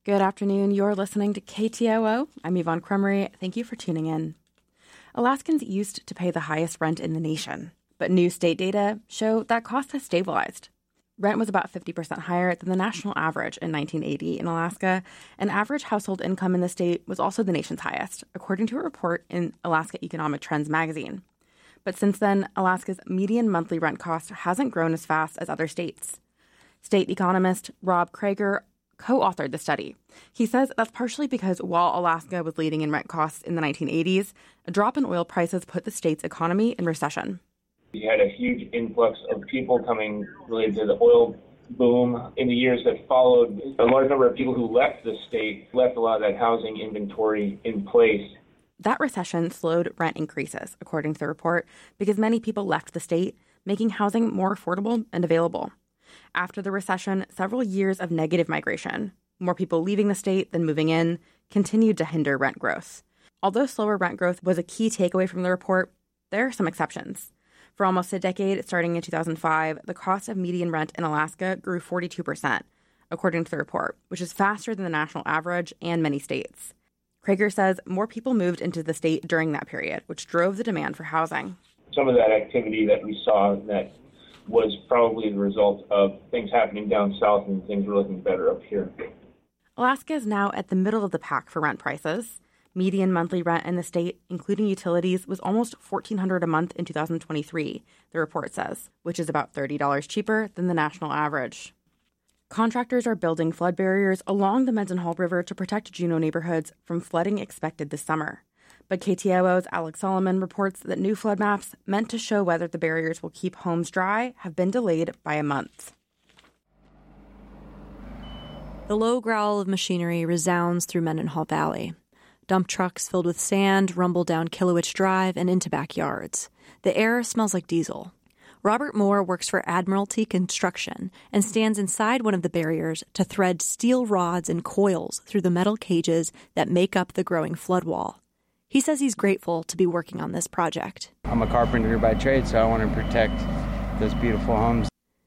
Good afternoon. You're listening to KTOO. I'm Yvonne Cremery. Thank you for tuning in. Alaskans used to pay the highest rent in the nation, but new state data show that cost has stabilized. Rent was about 50% higher than the national average in 1980 in Alaska, and average household income in the state was also the nation's highest, according to a report in Alaska Economic Trends magazine. But since then, Alaska's median monthly rent cost hasn't grown as fast as other states. State economist Rob Krager co-authored the study. He says that's partially because while Alaska was leading in rent costs in the 1980s, a drop in oil prices put the state's economy in recession. We had a huge influx of people coming related to the oil boom in the years that followed. A large number of people who left the state left a lot of that housing inventory in place. That recession slowed rent increases, according to the report, because many people left the state, making housing more affordable and available. After the recession, several years of negative migration, more people leaving the state than moving in, continued to hinder rent growth. Although slower rent growth was a key takeaway from the report, there are some exceptions. For almost a decade, starting in 2005, the cost of median rent in Alaska grew 42%, according to the report, which is faster than the national average and many states. Krager says more people moved into the state during that period, which drove the demand for housing. Some of that activity that we saw that was probably the result of things happening down south and things were looking better up here. Alaska is now at the middle of the pack for rent prices. Median monthly rent in the state, including utilities, was almost $1,400 a month in 2023, the report says, which is about $30 cheaper than the national average. Contractors are building flood barriers along the Mendenhall River to protect Juneau neighborhoods from flooding expected this summer. But KTOO's Alex Solomon reports that new flood maps meant to show whether the barriers will keep homes dry have been delayed by a month. The low growl of machinery resounds through Mendenhall Valley. Dump trucks filled with sand rumble down Killowitch Drive and into backyards. The air smells like diesel. Robert Moore works for Admiralty Construction and stands inside one of the barriers to thread steel rods and coils through the metal cages that make up the growing flood wall. He says he's grateful to be working on this project. I'm a carpenter by trade, so I want to protect those beautiful homes.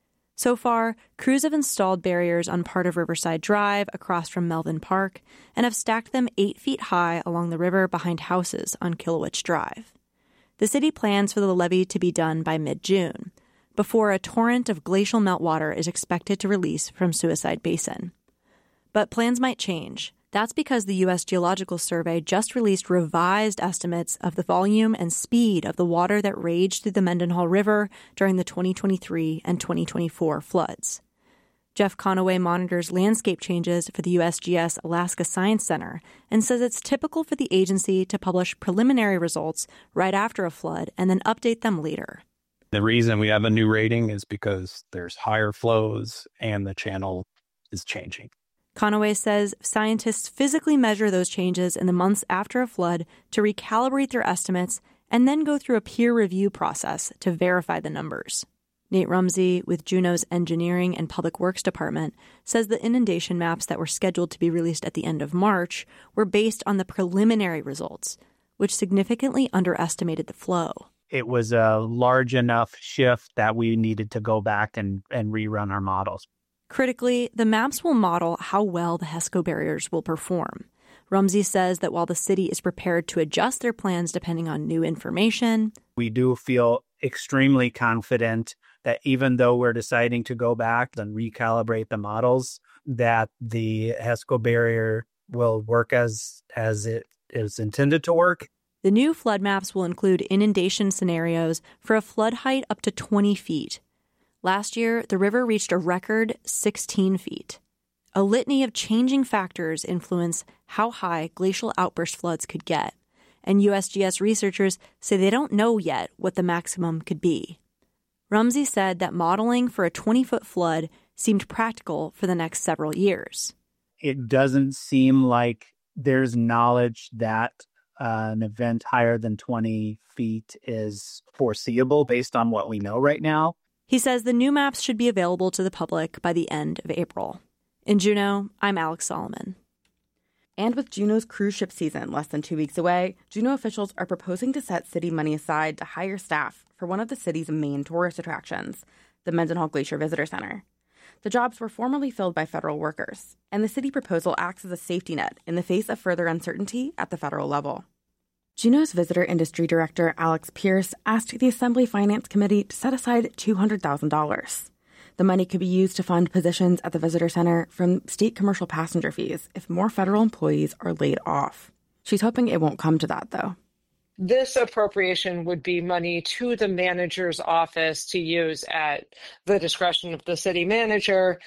So far, crews have installed barriers on part of Riverside Drive across from Melvin Park and have stacked them 8 feet high along the river behind houses on Killowitch Drive. The city plans for the levee to be done by mid-June, before a torrent of glacial meltwater is expected to release from Suicide Basin. But plans might change. That's because the U.S. Geological Survey just released revised estimates of the volume and speed of the water that raged through the Mendenhall River during the 2023 and 2024 floods. Jeff Conaway monitors landscape changes for the USGS Alaska Science Center and says it's typical for the agency to publish preliminary results right after a flood and then update them later. The reason we have a new rating is because there's higher flows and the channel is changing. Conaway says scientists physically measure those changes in the months after a flood to recalibrate their estimates and then go through a peer review process to verify the numbers. Nate Rumsey with Juneau's Engineering and Public Works Department says the inundation maps that were scheduled to be released at the end of March were based on the preliminary results, which significantly underestimated the flow. It was a large enough shift that we needed to go back and rerun our models. Critically, the maps will model how well the HESCO barriers will perform. Rumsey says that while the city is prepared to adjust their plans depending on new information, we do feel extremely confident that even though we're deciding to go back and recalibrate the models, that the HESCO barrier will work as it is intended to work. The new flood maps will include inundation scenarios for a flood height up to 20 feet. Last year, the river reached a record 16 feet. A litany of changing factors influence how high glacial outburst floods could get, and USGS researchers say they don't know yet what the maximum could be. Rumsey said that modeling for a 20-foot flood seemed practical for the next several years. It doesn't seem like there's knowledge that an event higher than 20 feet is foreseeable based on what we know right now. He says the new maps should be available to the public by the end of April. In Juneau, I'm Alex Solomon. And with Juneau's cruise ship season less than 2 weeks away, Juneau officials are proposing to set city money aside to hire staff for one of the city's main tourist attractions, the Mendenhall Glacier Visitor Center. The jobs were formerly filled by federal workers, and the city proposal acts as a safety net in the face of further uncertainty at the federal level. Juneau's Visitor Industry Director Alex Pierce asked the Assembly Finance Committee to set aside $200,000. The money could be used to fund positions at the Visitor Center from state commercial passenger fees if more federal employees are laid off. She's hoping it won't come to that, though. This appropriation would be money to the manager's office to use at the discretion of the city manager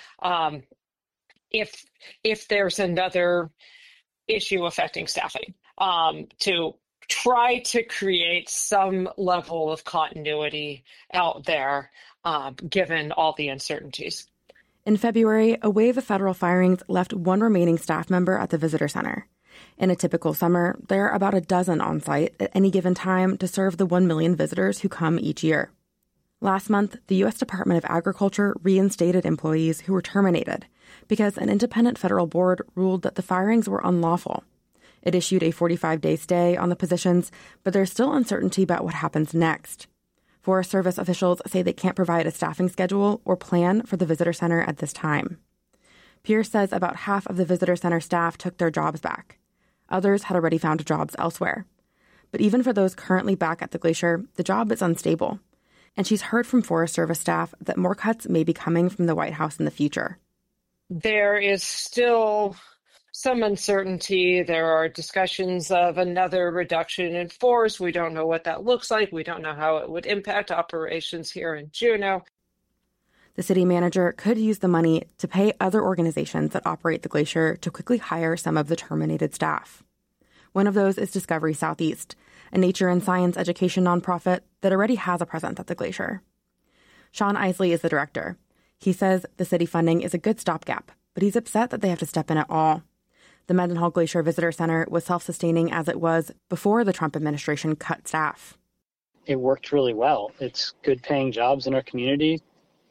if there's another issue affecting staffing, to try to create some level of continuity out there, given all the uncertainties. In February, a wave of federal firings left one remaining staff member at the Visitor Center. In a typical summer, there are about a dozen on site at any given time to serve the 1 million visitors who come each year. Last month, the U.S. Department of Agriculture reinstated employees who were terminated because an independent federal board ruled that the firings were unlawful. It issued a 45-day stay on the positions, but there's still uncertainty about what happens next. Forest Service officials say they can't provide a staffing schedule or plan for the Visitor Center at this time. Pierce says about half of the Visitor Center staff took their jobs back. Others had already found jobs elsewhere. But even for those currently back at the glacier, the job is unstable. And she's heard from Forest Service staff that more cuts may be coming from the White House in the future. There is still some uncertainty. There are discussions of another reduction in force. We don't know what that looks like. We don't know how it would impact operations here in Juneau. The city manager could use the money to pay other organizations that operate the glacier to quickly hire some of the terminated staff. One of those is Discovery Southeast, a nature and science education nonprofit that already has a presence at the glacier. Sean Isley is the director. He says the city funding is a good stopgap, but he's upset that they have to step in at all. The Mendenhall Glacier Visitor Center was self-sustaining as it was before the Trump administration cut staff. It worked really well. It's good paying jobs in our community.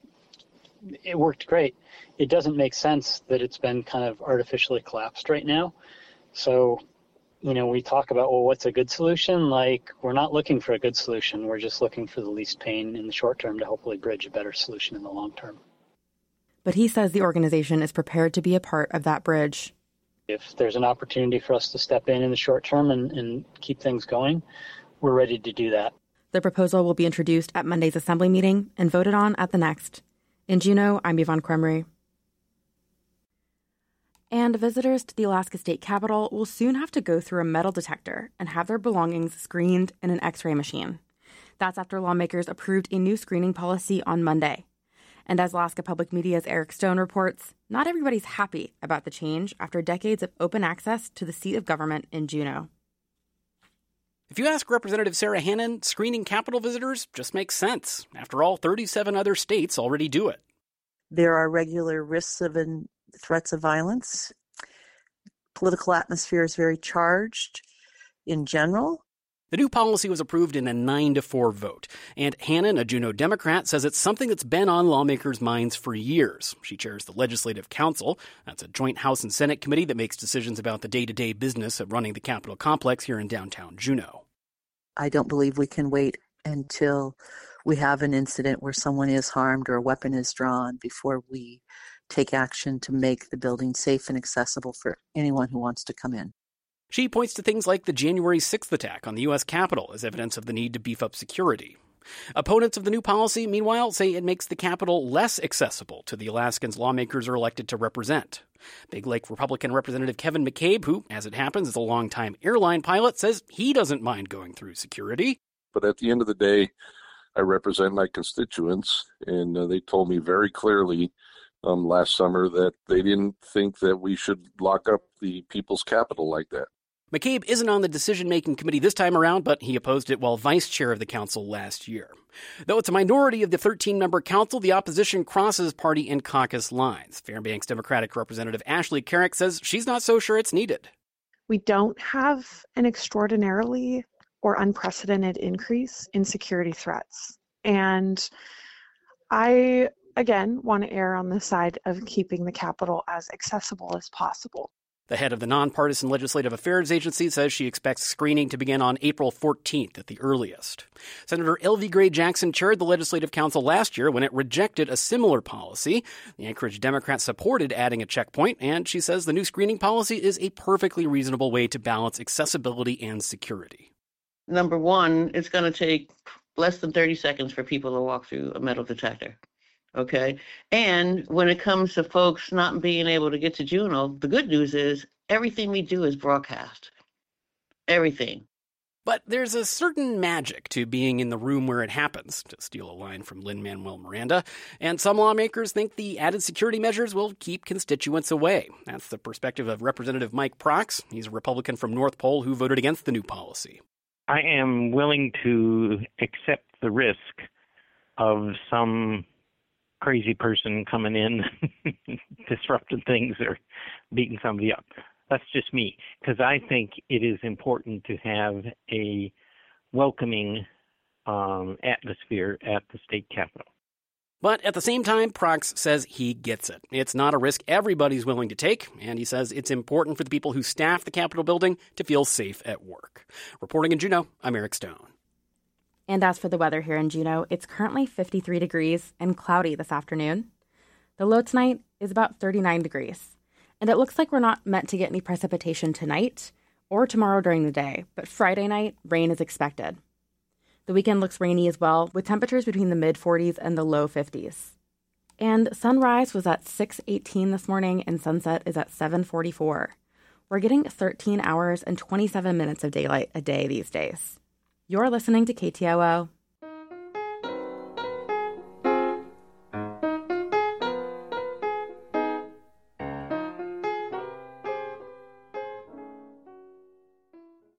It worked great. It doesn't make sense that it's been kind of artificially collapsed right now. So, we talk about, well, what's a good solution? Like, we're not looking for a good solution. We're just looking for the least pain in the short term to hopefully bridge a better solution in the long term. But he says the organization is prepared to be a part of that bridge. If there's an opportunity for us to step in the short term and keep things going, we're ready to do that. The proposal will be introduced at Monday's Assembly meeting and voted on at the next. In Juneau, I'm Yvonne Cremery. And visitors to the Alaska State Capitol will soon have to go through a metal detector and have their belongings screened in an X-ray machine. That's after lawmakers approved a new screening policy on Monday. And as Alaska Public Media's Eric Stone reports, not everybody's happy about the change after decades of open access to the seat of government in Juneau. If you ask Representative Sarah Hannon, screening Capitol visitors just makes sense. After all, 37 other states already do it. There are regular risks of threats of violence. Political atmosphere is very charged in general. The new policy was approved in a 9-4 vote, and Hannon, a Juneau Democrat, says it's something that's been on lawmakers' minds for years. She chairs the Legislative Council. That's a joint House and Senate committee that makes decisions about the day-to-day business of running the Capitol complex here in downtown Juneau. I don't believe we can wait until we have an incident where someone is harmed or a weapon is drawn before we take action to make the building safe and accessible for anyone who wants to come in. She points to things like the January 6th attack on the U.S. Capitol as evidence of the need to beef up security. Opponents of the new policy, meanwhile, say it makes the Capitol less accessible to the Alaskans lawmakers are elected to represent. Big Lake Republican Representative Kevin McCabe, who, as it happens, is a longtime airline pilot, says he doesn't mind going through security. But at the end of the day, I represent my constituents, and they told me very clearly last summer that they didn't think that we should lock up the People's Capitol like that. McCabe isn't on the decision-making committee this time around, but he opposed it while vice chair of the council last year. Though it's a minority of the 13-member council, the opposition crosses party and caucus lines. Fairbanks Democratic Representative Ashley Carrick says she's not so sure it's needed. We don't have an extraordinarily or unprecedented increase in security threats. And I, again, want to err on the side of keeping the Capitol as accessible as possible. The head of the Nonpartisan Legislative Affairs Agency says she expects screening to begin on April 14th at the earliest. Senator Elvie Gray Jackson chaired the Legislative Council last year when it rejected a similar policy. The Anchorage Democrats supported adding a checkpoint, and she says the new screening policy is a perfectly reasonable way to balance accessibility and security. Number one, it's going to take less than 30 seconds for people to walk through a metal detector. Okay. And when it comes to folks not being able to get to Juneau, the good news is everything we do is broadcast. Everything. But there's a certain magic to being in the room where it happens, to steal a line from Lin-Manuel Miranda. And some lawmakers think the added security measures will keep constituents away. That's the perspective of Representative Mike Prox. He's a Republican from North Pole who voted against the new policy. I am willing to accept the risk of some crazy person coming in, disrupting things or beating somebody up. That's just me, because I think it is important to have a welcoming atmosphere at the state capitol. But at the same time, Prox says he gets it. It's not a risk everybody's willing to take, and he says it's important for the people who staff the Capitol building to feel safe at work. Reporting in Juneau, I'm Eric Stone. And as for the weather here in Juneau, it's currently 53 degrees and cloudy this afternoon. The low tonight is about 39 degrees. And it looks like we're not meant to get any precipitation tonight or tomorrow during the day, but Friday night, rain is expected. The weekend looks rainy as well, with temperatures between the mid-40s and the low 50s. And sunrise was at 6:18 this morning, and sunset is at 7:44. We're getting 13 hours and 27 minutes of daylight a day these days. You're listening to KTOO.